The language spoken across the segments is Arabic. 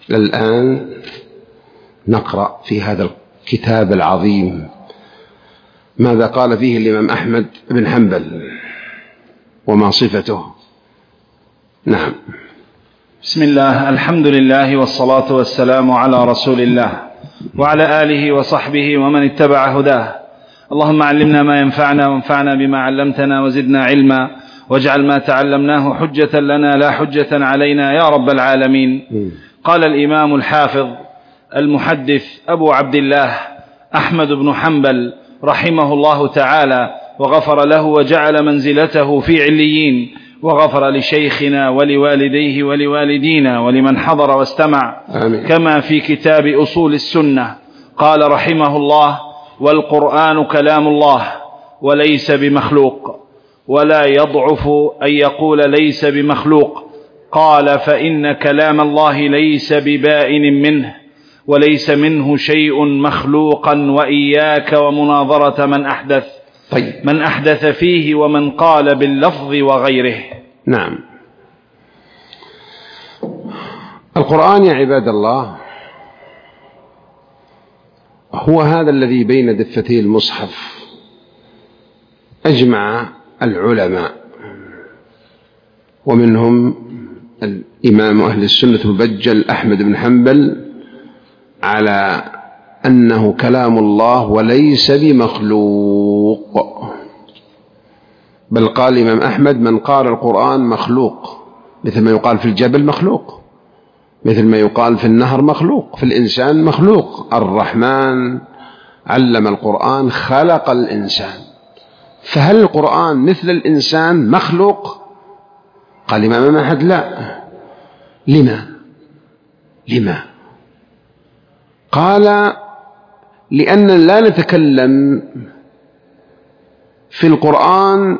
الآن نقرأ في هذا الكتاب العظيم ماذا قال فيه الإمام أحمد بن حنبل وما صفته. نعم. بسم الله، الحمد لله والصلاة والسلام على رسول الله وعلى آله وصحبه ومن اتبع هداه. اللهم علمنا ما ينفعنا وانفعنا بما علمتنا وزدنا علما، واجعل ما تعلمناه حجة لنا لا حجة علينا يا رب العالمين. قال الإمام الحافظ المحدث أبو عبد الله أحمد بن حنبل رحمه الله تعالى وغفر له وجعل منزلته في عليين، وغفر لشيخنا ولوالديه ولوالدينا ولمن حضر واستمع. آمين. كما في كتاب أصول السنة قال رحمه الله: والقرآن كلام الله وليس بمخلوق، ولا يضعف أن يقول ليس بمخلوق. قال: فإن كلام الله ليس ببائن منه، وليس منه شيء مخلوقا، وإياك ومناظرة من أحدث فيه ومن قال باللفظ وغيره. نعم. القرآن يا عباد الله هو هذا الذي بين دفتي المصحف. أجمع العلماء ومنهم الإمام أهل السنة المبجل أحمد بن حنبل على أنه كلام الله وليس بمخلوق، بل قال الإمام أحمد: من قال القرآن مخلوق، مثل ما يقال في الجبل مخلوق، مثل ما يقال في النهر مخلوق، في الإنسان مخلوق. الرحمن علم القرآن خلق الإنسان، فهل القرآن مثل الإنسان مخلوق؟ قال الإمام أحمد: لا. لما؟ قال: لأن لا نتكلم في القرآن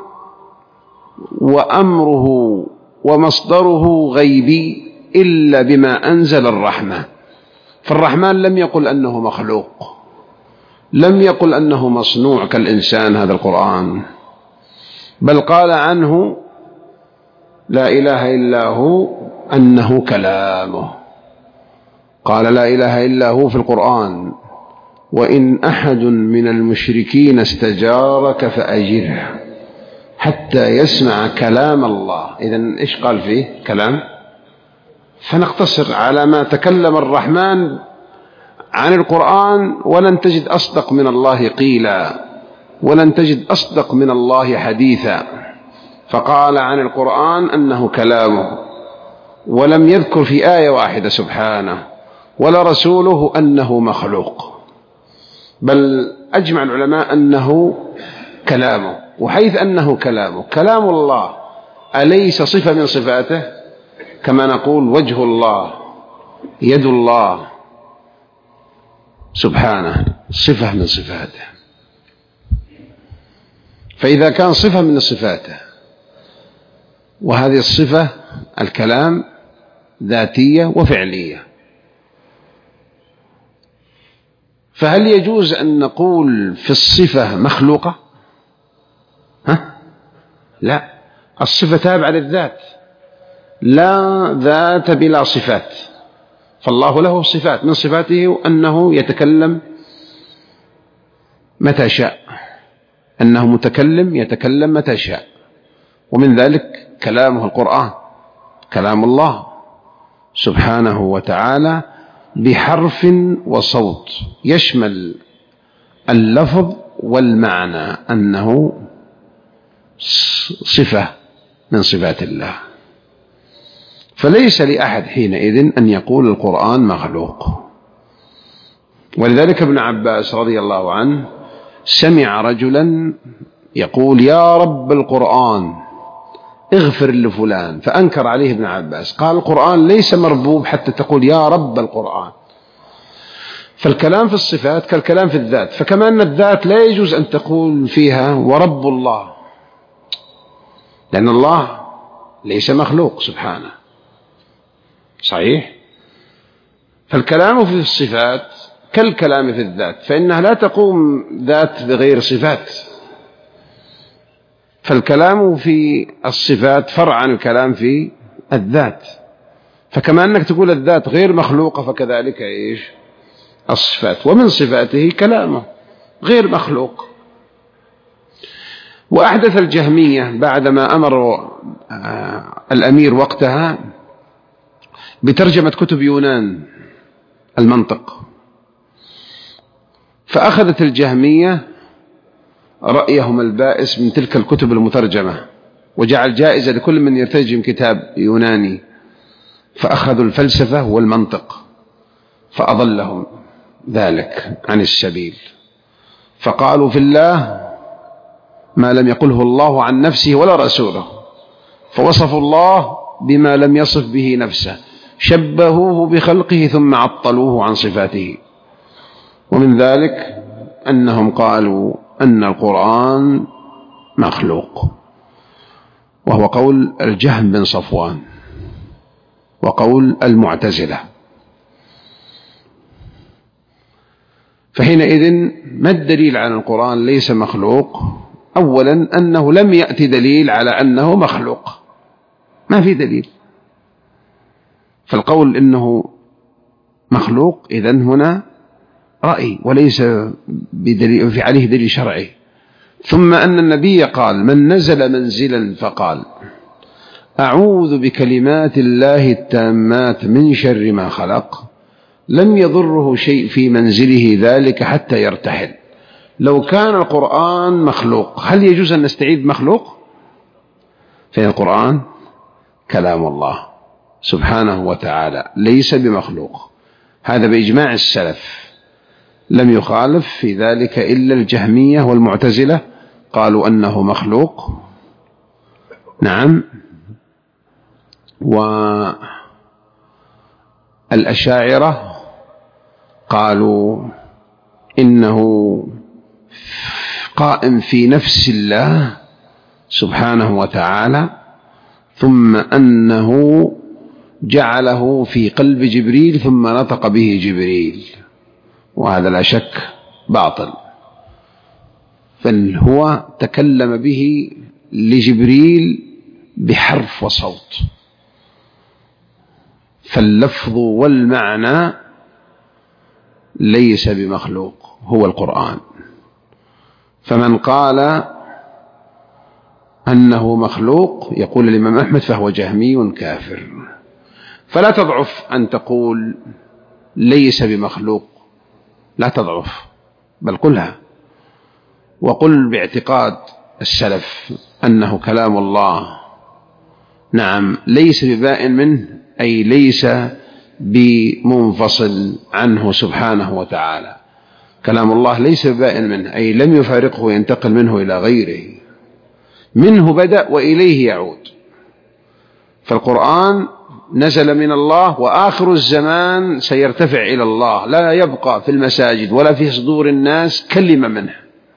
وأمره ومصدره غيبي إلا بما أنزل الرحمن. فالرحمن لم يقل أنه مخلوق، لم يقل أنه مصنوع كالإنسان هذا القرآن، بل قال عنه لا إله إلا هو أنه كلامه. قال: لا إله إلا هو في القرآن: وإن أحد من المشركين استجارك فأجره حتى يسمع كلام الله. إذن إيش قال فيه؟ كلام. فنقتصر على ما تكلم الرحمن عن القرآن، ولن تجد أصدق من الله قيلا، ولن تجد أصدق من الله حديثا. فقال عن القرآن أنه كلامه، ولم يذكر في آية واحدة سبحانه ولا رسوله أنه مخلوق، بل أجمع العلماء أنه كلامه. وحيث أنه كلامه، كلام الله أليس صفة من صفاته؟ كما نقول وجه الله، يد الله سبحانه صفة من صفاته. فإذا كان صفة من صفاته، وهذه الصفة الكلام ذاتية وفعلية، فهل يجوز أن نقول في الصفة مخلوقة؟ لا، الصفة تابعة للذات، لا ذات بلا صفات. فالله له صفات، من صفاته أنه يتكلم متى شاء، أنه متكلم يتكلم متى شاء، ومن ذلك كلامه القرآن، كلام الله سبحانه وتعالى بحرف وصوت، يشمل اللفظ والمعنى، أنه صفة من صفات الله. فليس لأحد حينئذ أن يقول القرآن مخلوق. ولذلك ابن عباس رضي الله عنه سمع رجلا يقول: يا رب القرآن اغفر لفلان، فأنكر عليه ابن عباس، قال: القرآن ليس مربوب حتى تقول يا رب القرآن. فالكلام في الصفات كالكلام في الذات، فكما أن الذات لا يجوز أن تقول فيها ورب الله، لأن الله ليس مخلوق سبحانه، صحيح؟ فالكلام في الصفات كالكلام في الذات، فإنها لا تقوم ذات بغير صفات. فالكلام في الصفات فرع عن الكلام في الذات، فكما أنك تقول الذات غير مخلوقة فكذلك إيش الصفات، ومن صفاته كلامه غير مخلوق. وأحدث الجهمية بعدما أمر الأمير وقتها بترجمة كتب يونان المنطق، فأخذت الجهمية رأيهم البائس من تلك الكتب المترجمة، وجعل جائزة لكل من يترجم كتاب يوناني، فأخذوا الفلسفة والمنطق، فأضلهم ذلك عن السبيل، فقالوا في الله ما لم يقله الله عن نفسه ولا رسوله، فوصفوا الله بما لم يصف به نفسه، شبهوه بخلقه ثم عطلوه عن صفاته. ومن ذلك أنهم قالوا أن القرآن مخلوق، وهو قول الجهم بن صفوان وقول المعتزلة. فحينئذ ما الدليل على القرآن ليس مخلوق؟ أولا أنه لم يأتي دليل على أنه مخلوق، ما في دليل، فالقول إنه مخلوق إذن هنا رأي وليس بدليل في عليه دليل شرعي. ثم أن النبي قال من نزل منزلا فقال أعوذ بكلمات الله التامات من شر ما خلق لم يضره شيء في منزله ذلك حتى يرتحل. لو كان القرآن مخلوق هل يجوز أن نستعيذ مخلوق؟ فإن القرآن كلام الله سبحانه وتعالى ليس بمخلوق، هذا بإجماع السلف، لم يخالف في ذلك إلا الجهمية والمعتزلة قالوا أنه مخلوق، نعم، والأشاعرة قالوا إنه قائم في نفس الله سبحانه وتعالى، ثم أنه جعله في قلب جبريل ثم نطق به جبريل، وهذا لا شك باطل، فهو تكلم به لجبريل بحرف وصوت، فاللفظ والمعنى ليس بمخلوق، هو القرآن. فمن قال أنه مخلوق يقول الإمام أحمد فهو جهمي كافر. فلا تضعف أن تقول ليس بمخلوق، لا تضعف، بل قلها، وقل باعتقاد السلف أنه كلام الله، نعم، ليس ببائن منه، أي ليس بمنفصل عنه سبحانه وتعالى، كلام الله ليس ببائن منه، أي لم يفارقه وينتقل منه إلى غيره، منه بدأ وإليه يعود. فالقرآن نزل من الله، وآخر الزمان سيرتفع إلى الله، لا يبقى في المساجد ولا في صدور الناس كلمة منه،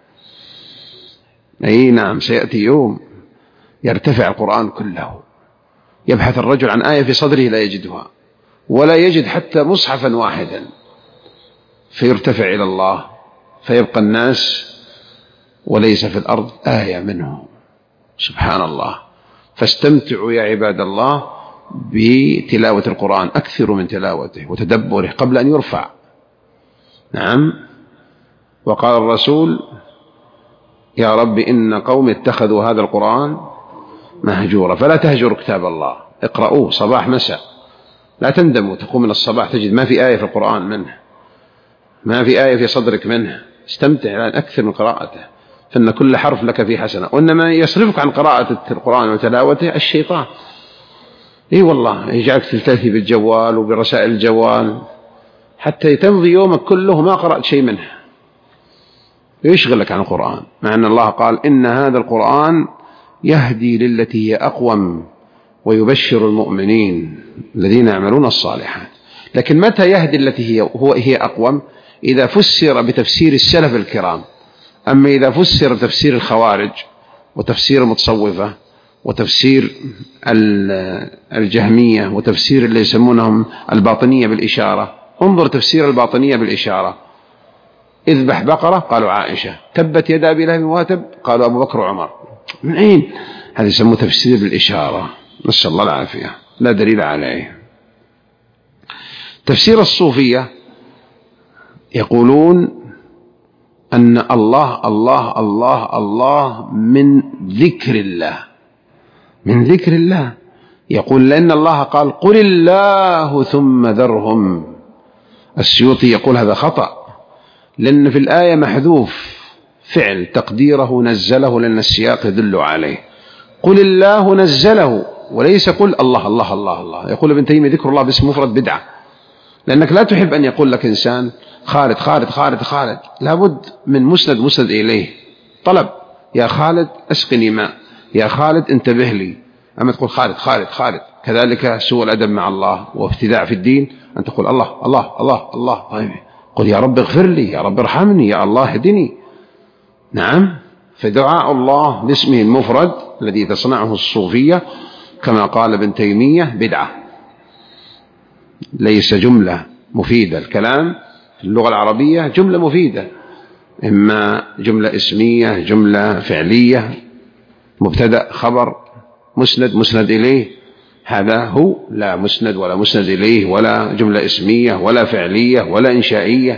أي نعم، سيأتي يوم يرتفع القرآن كله، يبحث الرجل عن آية في صدره لا يجدها، ولا يجد حتى مصحفا واحدا، فيرتفع إلى الله، فيبقى الناس وليس في الأرض آية منه، سبحان الله. فاستمتعوا يا عباد الله بتلاوة القرآن، أكثروا من تلاوته وتدبره قبل أن يرفع، نعم. وقال الرسول يا رب إن قوم اتخذوا هذا القرآن مهجورا، فلا تهجروا كتاب الله، اقرأوه صباح مساء، لا تندموا، تقوم من الصباح تجد ما في آية في القرآن منه، ما في آية في صدرك منه، استمتع الآن أكثر من قراءته، فإن كل حرف لك فيه حسنة. وإنما يصرفك عن قراءة القرآن وتلاوته الشيطان، إيه والله، يجعلك تلتهي بالجوال وبرسائل الجوال حتى تمضي يومك كله ما قرأت شيء منه، يشغلك عن القرآن، مع أن الله قال إن هذا القرآن يهدي للتي هي أقوم ويبشر المؤمنين الذين يعملون الصالحات. لكن متى يهدي التي هي أقوم؟ إذا فسر بتفسير السلف الكرام. أما إذا فسر بتفسير الخوارج وتفسير المتصوفة وتفسير الجهمية وتفسير اللي يسمونهم الباطنية بالإشارة، انظر تفسير الباطنية بالإشارة، اذبح بقرة قالوا عائشة، تبت يدا أبي لهب وتب قالوا أبو بكر وعمر، من أين؟ هذا يسموه تفسير بالإشارة، نسأل الله العافية، لا دليل عليه. تفسير الصوفية يقولون أن الله الله الله الله من ذكر الله، من ذكر الله. يقول لأن الله قال قل الله ثم ذرهم. السيوطي يقول هذا خطأ، لأن في الآية محذوف فعل تقديره نزله، لأن السياق يدل عليه. قل الله نزله، وليس قل الله الله الله الله. يقول ابن تيمية ذكر الله باسم مفرد بدعة، لأنك لا تحب أن يقول لك إنسان خالد خالد خالد خالد، لابد من مسند مسند إليه، طلب يا خالد أسقني ماء، يا خالد انتبه لي. أما تقول خالد خالد خالد. كذلك سوء الأدب مع الله وابتداع في الدين أن تقول الله الله الله الله. طيب قل يا رب اغفر لي، يا رب ارحمني، يا الله اهدني. نعم. فدعاء الله باسمه المفرد الذي تصنعه الصوفية كما قال ابن تيمية بدعة، ليس جملة مفيدة. الكلام في اللغة العربية جملة مفيدة، إما جملة اسمية، جملة فعلية، مبتدأ خبر، مسند مسند إليه. هذا هو، لا مسند ولا مسند إليه ولا جملة اسمية ولا فعلية ولا إنشائية.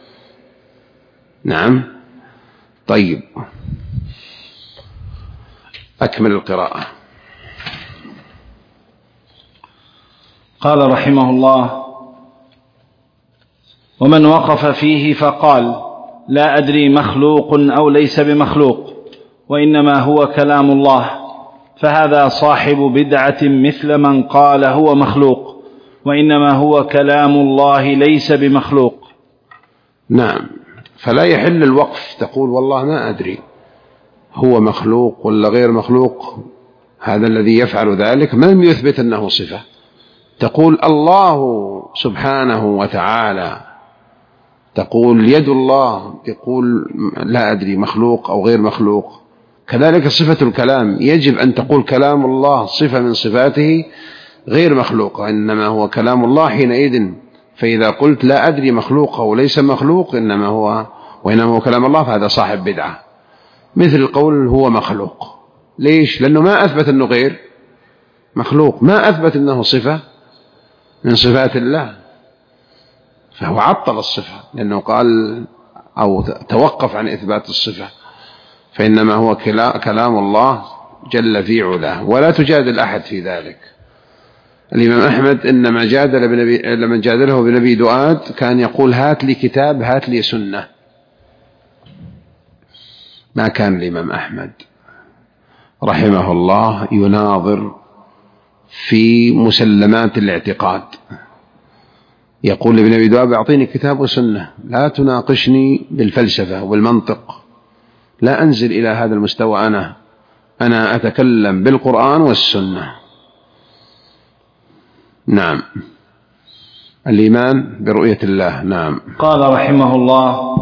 نعم. طيب أكمل القراءة. قال رحمه الله: ومن وقف فيه فقال لا أدري مخلوق أو ليس بمخلوق وإنما هو كلام الله، فهذا صاحب بدعة مثل من قال هو مخلوق وإنما هو كلام الله ليس بمخلوق. نعم. فلا يحل الوقف تقول والله ما أدري هو مخلوق ولا غير مخلوق. هذا الذي يفعل ذلك ما لم يثبت أنه صفة. تقول الله سبحانه وتعالى، تقول يد الله، تقول لا أدري مخلوق أو غير مخلوق. كذلك صفة الكلام، يجب أن تقول كلام الله صفة من صفاته غير مخلوقة، إنما هو كلام الله حينئذ. فإذا قلت لا أدري مخلوق أو ليس مخلوق وإنما هو كلام الله، فهذا صاحب بدعة. مثل القول هو مخلوق. ليش؟ لأنه ما أثبت أنه غير مخلوق، ما أثبت أنه صفة من صفات الله، فهو عطل الصفة لأنه قال أو توقف عن إثبات الصفة. فإنما هو كلام الله جل في علاه، ولا تجادل أحد في ذلك. الإمام أحمد إنما لما جادله بنبي دؤاد كان يقول هات لي كتاب هات لي سنة. ما كان الإمام أحمد رحمه الله يناظر في مسلمات الاعتقاد. يقول لابن أبي دؤاد أعطيني كتاب وسنة، لا تناقشني بالفلسفة والمنطق، لا أنزل إلى هذا المستوى. أنا أتكلم بالقرآن والسنة. نعم. الإيمان برؤية الله. نعم. قال رحمه الله: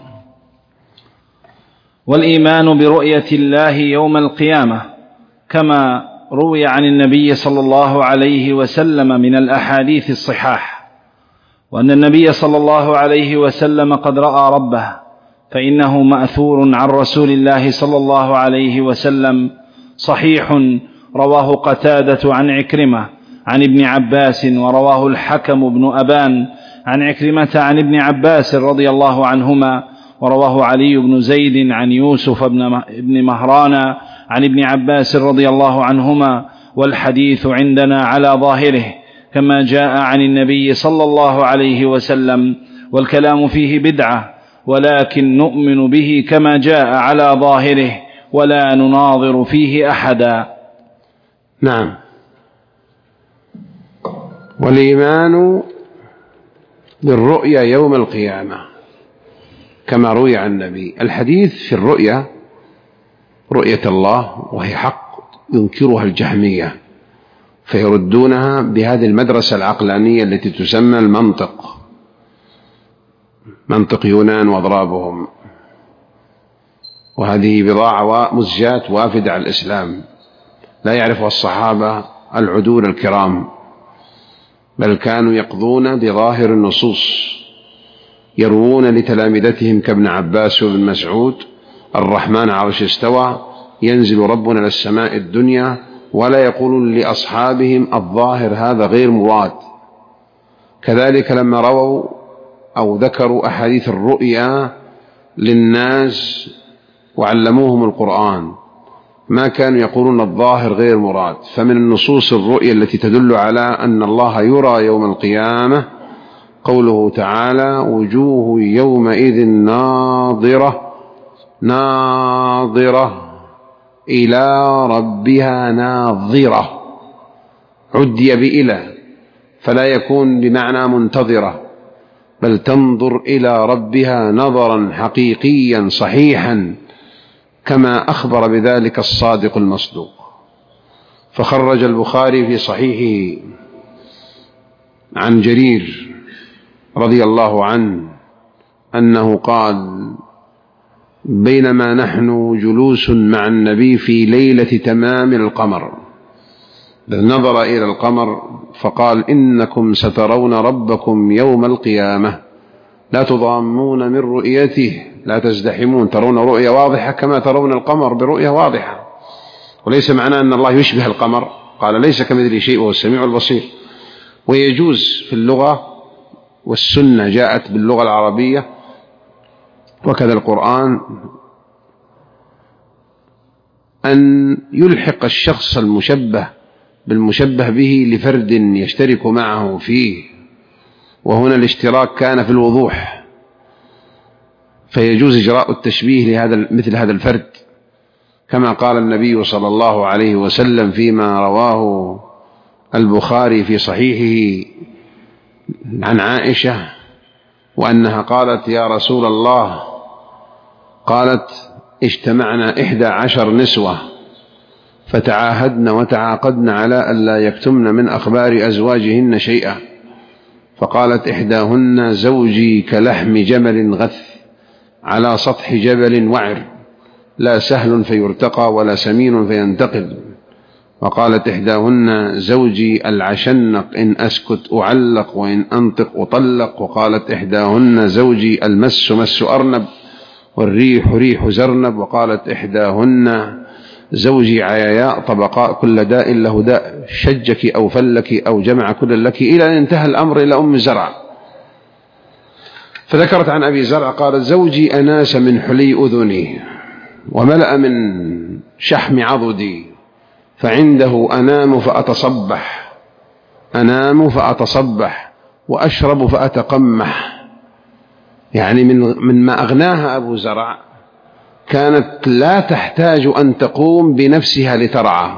والإيمان برؤية الله يوم القيامة كما روي عن النبي صلى الله عليه وسلم من الأحاديث الصحاح، وأن النبي صلى الله عليه وسلم قد رأى ربه، فإنه مأثور عن رسول الله صلى الله عليه وسلم صحيح، رواه قتادة عن عكرمة عن ابن عباس، ورواه الحكم بن أبان عن عكرمة عن ابن عباس رضي الله عنهما، ورواه علي بن زيد عن يوسف بن مهران عن ابن عباس رضي الله عنهما. والحديث عندنا على ظاهره كما جاء عن النبي صلى الله عليه وسلم، والكلام فيه بدعة، ولكن نؤمن به كما جاء على ظاهره ولا نناظر فيه أحدا. نعم. والإيمان بالرؤيا يوم القيامة كما روي عن النبي. الحديث في الرؤيا، رؤية الله وهي حق ينكرها الجهمية فيردونها بهذه المدرسة العقلانية التي تسمى المنطق، منطق يونان وأضرابهم. وهذه بضاعة مزجات وافدة على الإسلام لا يعرفها الصحابة العدول الكرام، بل كانوا يقضون بظاهر النصوص، يروون لتلامذتهم كابن عباس وابن مسعود: الرحمن عرش استوى، ينزل ربنا للسماء الدنيا، ولا يقولون لأصحابهم الظاهر هذا غير مراد، كذلك لما رووا أو ذكروا أحاديث الرؤيا للناس وعلموهم القرآن ما كانوا يقولون الظاهر غير مراد. فمن النصوص الرؤيا التي تدل على أن الله يرى يوم القيامة قوله تعالى: وجوه يومئذ ناظرة ناظرة إلى ربها ناظرة، عدي بإلى فلا يكون بمعنى منتظرة، بل تنظر إلى ربها نظرا حقيقيا صحيحا كما أخبر بذلك الصادق المصدوق. فخرج البخاري في صحيحه عن جرير رضي الله عنه أنه قال: بينما نحن جلوس مع النبي في ليلة تمام القمر، نظر إلى القمر فقال: إنكم سترون ربكم يوم القيامة لا تضامون من رؤيته، لا تزدحمون، ترون رؤية واضحة كما ترون القمر برؤية واضحة. وليس معناه أن الله يشبه القمر، قال: ليس كمثله شيء وهو السميع البصير. ويجوز في اللغة والسنة جاءت باللغة العربية وكذا القرآن أن يلحق الشخص المشبه بالمشبه به لفرد يشترك معه فيه، وهنا الاشتراك كان في الوضوح، فيجوز إجراء التشبيه مثل هذا الفرد، كما قال النبي صلى الله عليه وسلم فيما رواه البخاري في صحيحه عن عائشة وأنها قالت: يا رسول الله، قالت: اجتمعنا 11 نسوة فتعاهدن وتعاقدن على ألا يكتمن من أخبار أزواجهن شيئا، فقالت إحداهن: زوجي كلحم جمل غث على سطح جبل وعر، لا سهل فيرتقى ولا سمين فينتقل. وقالت إحداهن: زوجي العشنق إن أسكت أعلق وإن أنطق أطلق. وقالت إحداهن: زوجي المس مس أرنب والريح ريح زرنب. وقالت إحداهن: زوجي عياياء طبقاء كل داء له داء، شجك أو فلك أو جمع كل لك، إلى أن انتهى الأمر إلى أم زرع. فذكرت عن أبي زرع قالت: زوجي أناس من حلي أذني وملأ من شحم عضدي، فعنده أنام فأتصبح وأشرب فأتقمح. يعني من ما أغناها أبو زرع كانت لا تحتاج أن تقوم بنفسها لترعى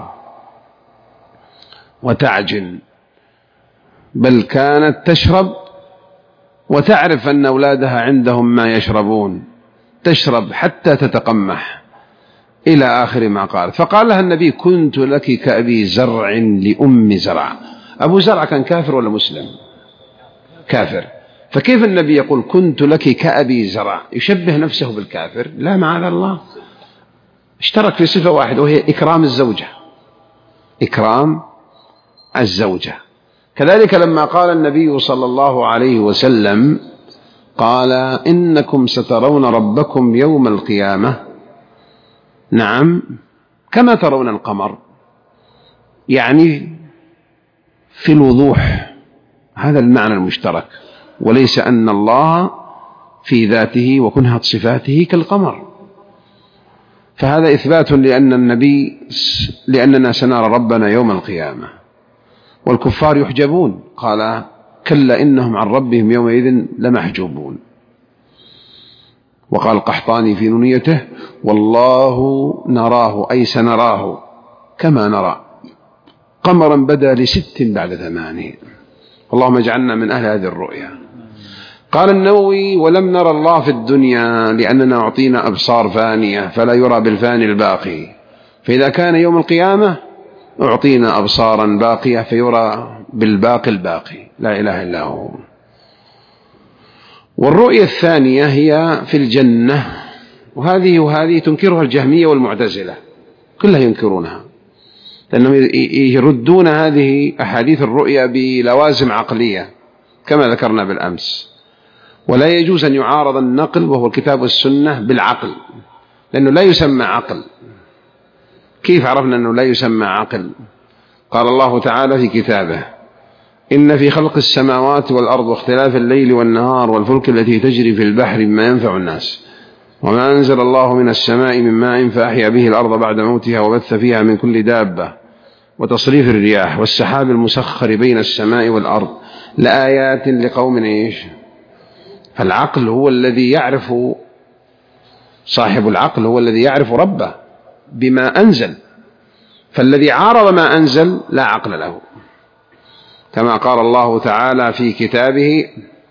وتعجن، بل كانت تشرب وتعرف أن أولادها عندهم ما يشربون، تشرب حتى تتقمح إلى آخر ما قال. فقال لها النبي: كنت لك كأبي زرع لأم زرع. أبو زرع كان كافر ولا مسلم؟ كافر. فكيف النبي يقول كنت لك كأبي زرع؟ يشبه نفسه بالكافر؟ لا، معاذ الله، اشترك في صفة واحدة وهي إكرام الزوجة، إكرام الزوجة. كذلك لما قال النبي صلى الله عليه وسلم قال: إنكم سترون ربكم يوم القيامة، نعم، كما ترون القمر، يعني في الوضوح، هذا المعنى المشترك، وليس أن الله في ذاته وكنهة صفاته كالقمر. فهذا إثبات لأننا سنرى ربنا يوم القيامة. والكفار يحجبون، قال: كلا إنهم عن ربهم يومئذ لمحجوبون. وقال القحطاني في نونيته: والله نراه، أي سنراه كما نرى، قمرا بدا ل6 بعد 8. اللهم اجعلنا من أهل هذه الرؤيا. قال النووي: ولم نرى الله في الدنيا لأننا أعطينا أبصار فانية فلا يرى بالفاني الباقي، فإذا كان يوم القيامة أعطينا أبصارا باقية فيرى بالباقي الباقي، لا إله إلا هو. والرؤية الثانية هي في الجنة، وهذه تنكرها الجهمية والمعتزلة، كلها ينكرونها، لأنهم يردون هذه أحاديث الرؤيا بلوازم عقلية كما ذكرنا بالأمس. ولا يجوز أن يعارض النقل وهو الكتاب والسنة بالعقل، لأنه لا يسمى عقل. كيف عرفنا أنه لا يسمى عقل؟ قال الله تعالى في كتابه: إن في خلق السماوات والأرض واختلاف الليل والنهار والفلك التي تجري في البحر بما ينفع الناس وما أنزل الله من السماء من ماء فأحيا به الأرض بعد موتها وبث فيها من كل دابة وتصريف الرياح والسحاب المسخر بين السماء والأرض لآيات لقوم إيش. فالعقل هو الذي يعرف، صاحب العقل هو الذي يعرف ربه بما أنزل، فالذي عارض ما أنزل لا عقل له، كما قال الله تعالى في كتابه: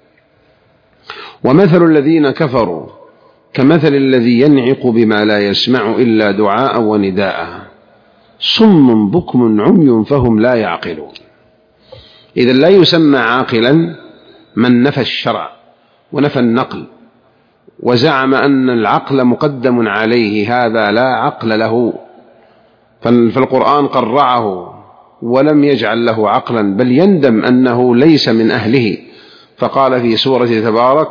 ومثل الذين كفروا كمثل الذي ينعق بما لا يسمع إلا دعاء ونداء صم بكم عمي فهم لا يعقلون. إذا لا يسمى عاقلا من نفى الشرع ونفى النقل وزعم أن العقل مقدم عليه، هذا لا عقل له. فالقرآن قرعه ولم يجعل له عقلا، بل يندم أنه ليس من أهله، فقال في سورة تبارك: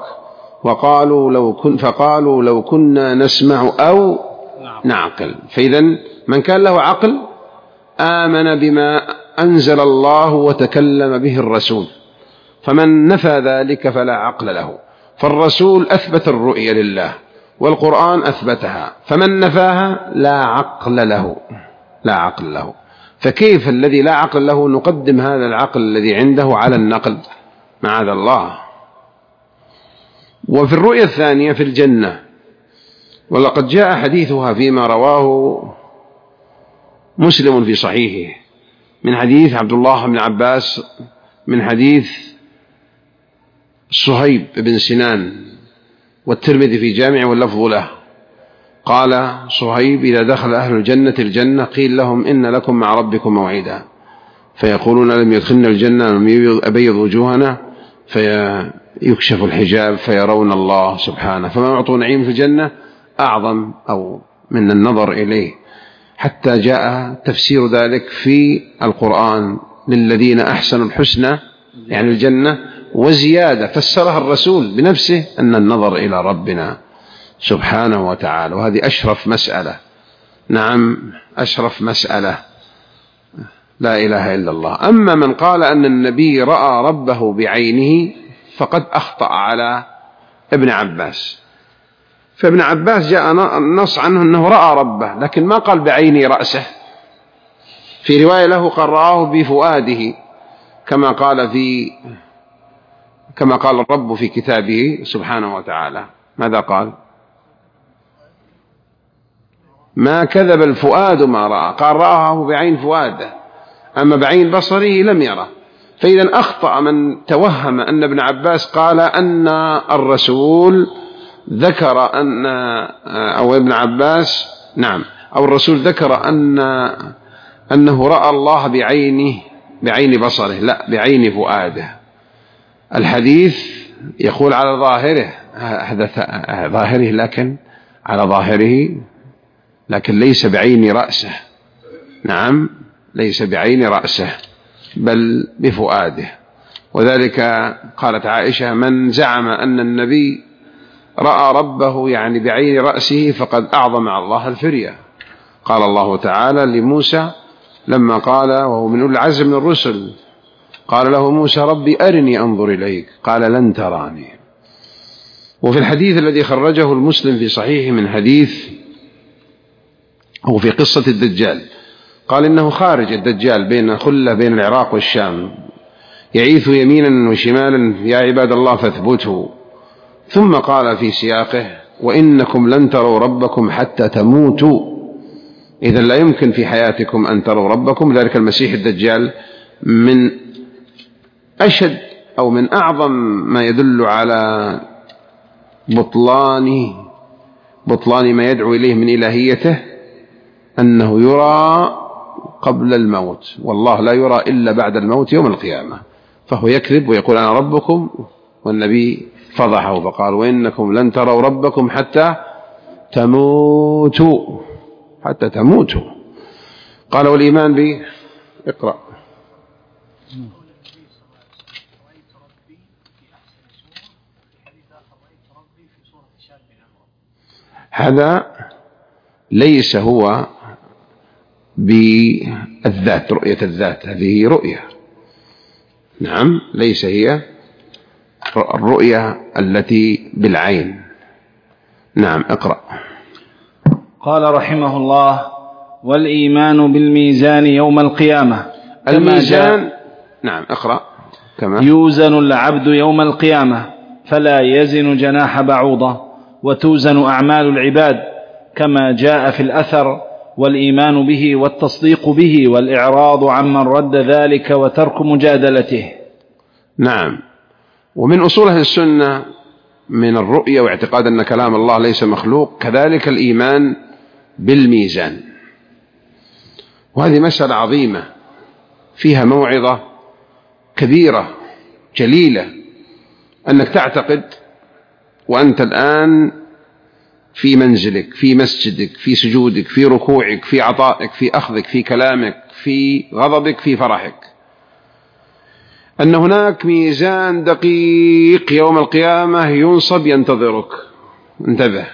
فقالوا لو كنا نسمع أو نعقل. فإذا من كان له عقل آمن بما أنزل الله وتكلم به الرسول، فمن نفى ذلك فلا عقل له. فالرسول أثبت الرؤية لله والقرآن أثبتها، فمن نفاها لا عقل له، لا عقل له. فكيف الذي لا عقل له نقدم هذا العقل الذي عنده على النقل؟ معاذ الله. وفي الرؤية الثانية في الجنة، ولقد جاء حديثها فيما رواه مسلم في صحيحه من حديث عبد الله بن عباس، من حديث صهيب بن سنان، والترمذي في جامع واللفظ له. قال صهيب: إذا دخل أهل الجنة الجنة قيل لهم: إن لكم مع ربكم موعدا، فيقولون: لم يدخلنا الجنة، لم أبيض وجوهنا، فيكشف الحجاب فيرون الله سبحانه، فما أعطوا نعيم في الجنة أعظم أو من النظر إليه. حتى جاء تفسير ذلك في القرآن: للذين أحسنوا الحسنى، يعني الجنة، وزيادة، فسرها الرسول بنفسه أن النظر إلى ربنا سبحانه وتعالى. وهذه أشرف مسألة، نعم أشرف مسألة، لا إله إلا الله. أما من قال أن النبي رأى ربه بعينه فقد أخطأ على ابن عباس. فابن عباس جاء النص عنه أنه رأى ربه، لكن ما قال بعيني رأسه. في رواية له قال رآه بفؤاده، كما قال الرب في كتابه سبحانه وتعالى. ماذا قال؟ ما كذب الفؤاد ما رأى، قال رآه بعين فؤاده، أما بعين بصره لم يره. فإذا أخطأ من توهم أن ابن عباس قال أن الرسول ذكر أن، أو ابن عباس نعم، أو الرسول ذكر أنه رأى الله بعين بصره، لا، بعين فؤاده. الحديث يقول على ظاهره، لكن على ظاهره، لكن ليس بعين رأسه، نعم ليس بعين رأسه بل بفؤاده. وذلك قالت عائشة: من زعم أن النبي رأى ربه يعني بعين رأسه فقد أعظم على الله الفرية. قال الله تعالى لموسى لما قال وهو من أولي العزم من الرسل، قال له موسى: ربي أرني أنظر إليك، قال لن تراني. وفي الحديث الذي خرجه المسلم في صحيحه من حديث أو في قصة الدجال، قال إنه خارج الدجال بين خلة بين العراق والشام، يعيث يمينا وشمالا: يا عباد الله فاثبتوا. ثم قال في سياقه: وإنكم لن تروا ربكم حتى تموتوا. إذا لا يمكن في حياتكم أن تروا ربكم. ذلك المسيح الدجال من أشد أو من أعظم ما يدل على بطلان ما يدعو إليه من إلهيته أنه يرى قبل الموت، والله لا يرى إلا بعد الموت يوم القيامة. فهو يكذب ويقول أنا ربكم، والنبي فضحه فقال: وإنكم لن تروا ربكم حتى تموتوا، حتى تموتوا. قال: والإيمان به، اقرأ. هذا ليس هو بالذات، رؤية الذات هذه رؤية، نعم، ليس هي الرؤية التي بالعين. نعم، اقرأ. قال رحمه الله: والإيمان بالميزان يوم القيامة. الميزان، نعم اقرأ. كما يوزن العبد يوم القيامة فلا يزن جناح بعوضة، وتوزن أعمال العباد كما جاء في الأثر، والإيمان به والتصديق به والإعراض عمن رد ذلك وترك مجادلته. نعم. ومن أصول أهل السنة من الرؤية واعتقاد أن كلام الله ليس مخلوق كذلك الإيمان بالميزان، وهذه مسألة عظيمة فيها موعظة كبيرة جليلة، أنك تعتقد وأنت الآن في منزلك، في مسجدك، في سجودك، في ركوعك، في عطائك، في أخذك، في كلامك، في غضبك، في فرحك، أن هناك ميزان دقيق يوم القيامة ينصب ينتظرك. انتبه،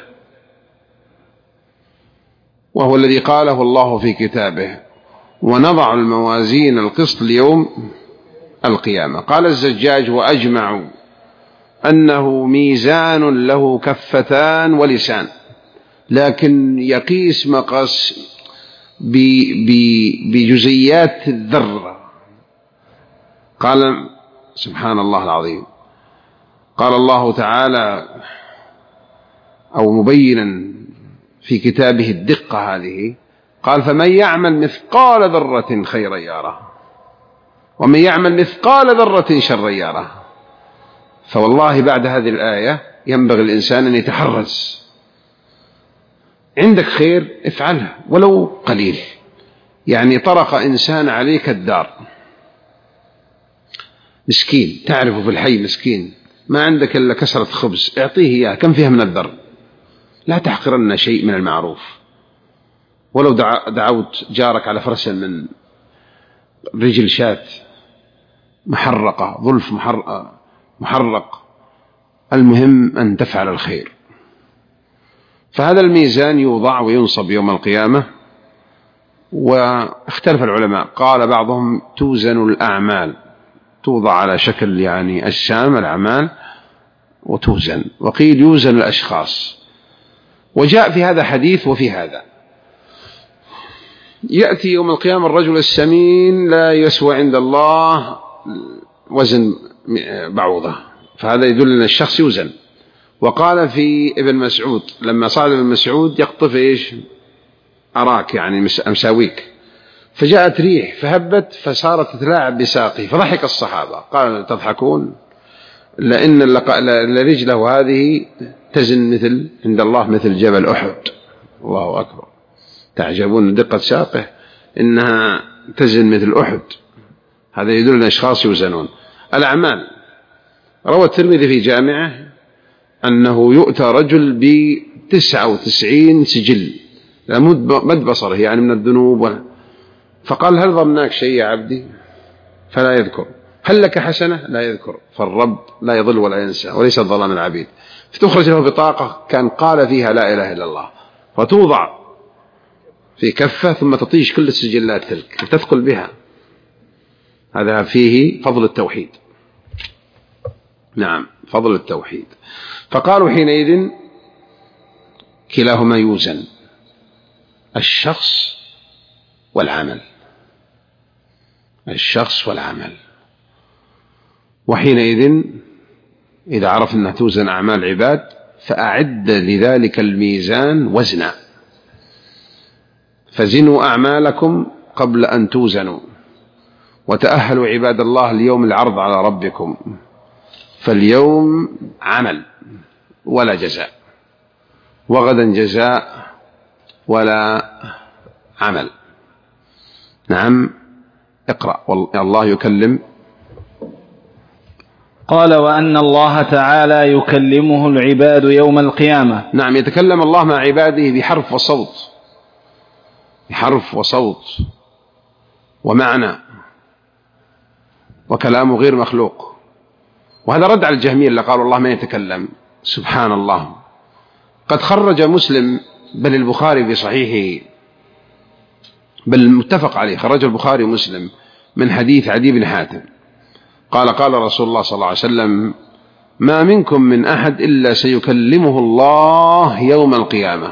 وهو الذي قاله الله في كتابه: ونضع الموازين القسط ليوم القيامة. قال الزجاج: وأجمعوا أنه ميزان له كفتان ولسان، لكن يقيس مقاس بجزئيات الذرة. قال سبحان الله العظيم، قال الله تعالى أو مبينا في كتابه الدقة هذه، قال: فمن يعمل مثقال ذرة خيرا يره، ومن يعمل مثقال ذرة شرا يره. فوالله بعد هذه الآية ينبغي الإنسان أن يتحرز. عندك خير افعله ولو قليل، يعني طرق إنسان عليك الدار، مسكين تعرفه في الحي، مسكين ما عندك إلا كسرة خبز، اعطيه إياه، كم فيها من الذر. لا تحقرن شيء من المعروف، ولو دعوت جارك على فرس من رجل شاة محرقة، ظلف محرق، المهم أن تفعل الخير. فهذا الميزان يوضع وينصب يوم القيامة. واختلف العلماء، قال بعضهم توزن الأعمال، توضع على شكل يعني أجسام الأعمال وتوزن، وقيل يوزن الأشخاص. وجاء في هذا حديث وفي هذا. يأتي يوم القيامة الرجل السمين لا يسوى عند الله وزن بعوضة، فهذا يدل أن الشخص يوزن. وقال في ابن مسعود لما صعد ابن مسعود يقطف إيش؟ أراك، يعني مساويك، فجاءت ريح فهبت فصارت تتلاعب بساقه، فضحك الصحابة، قال: تضحكون؟ لأن رجله هذه تزن مثل عند الله مثل جبل أحد. الله أكبر، تعجبون دقة ساقه، إنها تزن مثل أحد. هذا يدل أن الأشخاص يوزنون. الأعمال، روى الترمذي في جامعه أنه يؤتى رجل ب99 سجل مد بصره، يعني من الذنوب، فقال: هل ظناك شيء يا عبدي؟ فلا يذكر. هل لك حسنة؟ لا يذكر. فالرب لا يضل ولا ينسى وليس الظلام العبيد. فتخرج له بطاقة كان قال فيها لا إله إلا الله، فتوضع في كفة ثم تطيش كل السجلات تلك تثقل بها. هذا فيه فضل التوحيد. نعم، فضل التوحيد. فقالوا حينئذ كلاهما يوزن، الشخص والعمل، الشخص والعمل. وحينئذ إذا عرف أنها توزن أعمال العباد فأعد لذلك الميزان وزنا، فزنوا أعمالكم قبل أن توزنوا، وتأهلوا عباد الله ليوم العرض على ربكم، فاليوم عمل ولا جزاء، وغدا جزاء ولا عمل. نعم، اقرأ. الله يكلم. قال: وأن الله تعالى يكلمه العباد يوم القيامة. نعم، يتكلم الله مع عباده بحرف وصوت، بحرف وصوت ومعنى، وكلامه غير مخلوق. وهذا رد على الجهمية اللي قالوا الله ما يتكلم. سبحان الله، قد خرج مسلم بل البخاري في صحيحه، بل متفق عليه، خرج البخاري ومسلم من حديث عدي بن حاتم قال رسول الله صلى الله عليه وسلم: ما منكم من أحد إلا سيكلمه الله يوم القيامة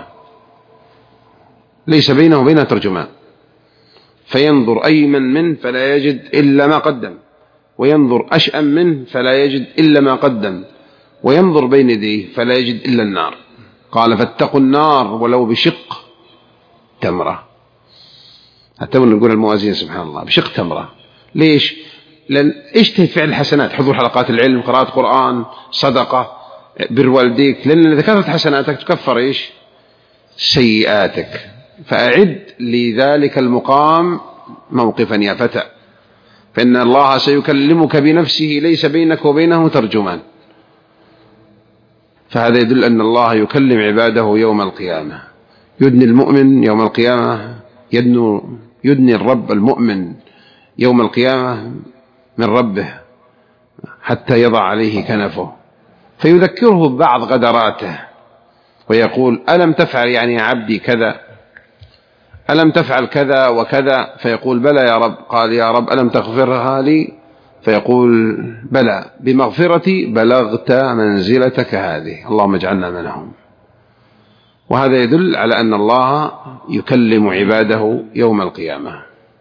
ليس بينه وبينه ترجمان، فينظر أيمن منه فلا يجد إلا ما قدم، وينظر أشأم منه فلا يجد إلا ما قدم، وينظر بين يديه فلا يجد إلا النار. قال: فاتقوا النار ولو بشق تمرة. حتى نقول الموازين سبحان الله بشق تمرة. ليش؟ لأن اجتهد فعل الحسنات، حضور حلقات العلم، قراءة قرآن، صدقة، بر والديك، لأن إذا كثرت حسناتك تكفر إيش؟ سيئاتك. فأعد لذلك المقام موقفا يا فتى، فإن الله سيكلمك بنفسه ليس بينك وبينه ترجمان. فهذا يدل أن الله يكلم عباده يوم القيامة. يدني المؤمن يوم القيامة، يدني الرب المؤمن يوم القيامة من ربه حتى يضع عليه كنفه، فيذكره ببعض غدراته ويقول: ألم تفعل يعني يا عبدي كذا، ألم تفعل كذا وكذا؟ فيقول: بلى يا رب. قال: يا رب ألم تغفرها لي؟ فيقول: بلى، بمغفرتي بلغت منزلتك هذه، اللهم اجعلنا منهم. وهذا يدل على أن الله يكلم عباده يوم القيامة.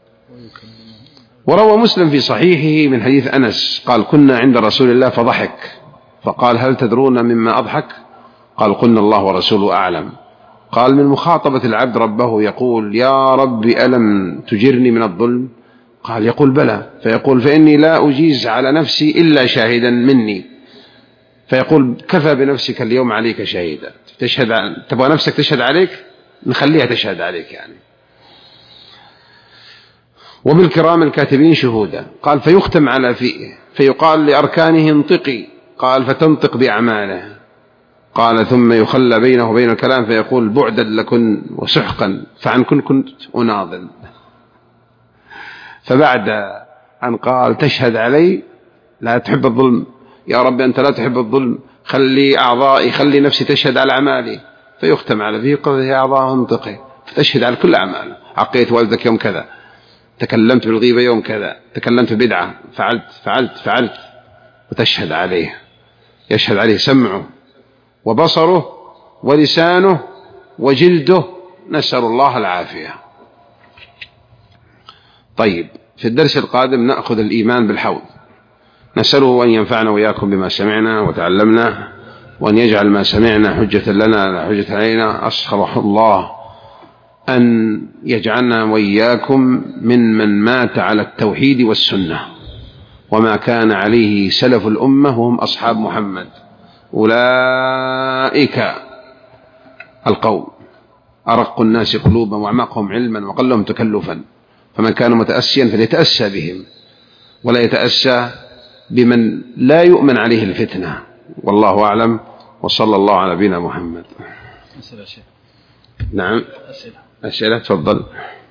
وروى مسلم في صحيحه من حديث أنس قال: كنا عند رسول الله فضحك، فقال: هل تدرون مما أضحك؟ قال: قلنا الله ورسوله أعلم. قال: من مخاطبة العبد ربه يقول: يا رب ألم تجرني من الظلم؟ قال: يقول: بلى. فيقول: فإني لا أجيز على نفسي إلا شاهدا مني. فيقول: كفى بنفسك اليوم عليك شهيدا. تبغى نفسك تشهد عليك؟ نخليها تشهد عليك يعني. وبالكرام الكاتبين شهودا. قال: فيختم على فيه فيقال لأركانه انطقي. قال: فتنطق بأعماله. قال: ثم يخلى بينه وبين الكلام فيقول: بعدا لكن وسحقا، فعن كنت أناضل. فبعد أن قال: تشهد علي، لا تحب الظلم يا رب، أنت لا تحب الظلم، خلي أعضائي، خلي نفسي تشهد على أعمالي. فيختم على فيه قال: يا أعضاء انطقي، فتشهد على كل أعماله. عقيت والدك يوم كذا، تكلمت بالغيبة يوم كذا، تكلمت بدعة، فعلت، وتشهد عليه. يشهد عليه سمعه وبصره ولسانه وجلده، نسأل الله العافية. طيب، في الدرس القادم نأخذ الإيمان بالحوض. نسأله أن ينفعنا وإياكم بما سمعنا وتعلمنا، وأن يجعل ما سمعنا حجة لنا لا حجة علينا. أسأل الله أن يجعلنا وإياكم من مات على التوحيد والسنة وما كان عليه سلف الأمة وهم أصحاب محمد. أولئك القوم أرق الناس قلوبا وأعمقهم علما وقلهم تكلفا، فمن كان متأسيا فليتأسى بهم ولا يتأسى بمن لا يؤمن عليه الفتنة. والله أعلم، وصلى الله على نبينا محمد. نعم، أسئلة تفضل.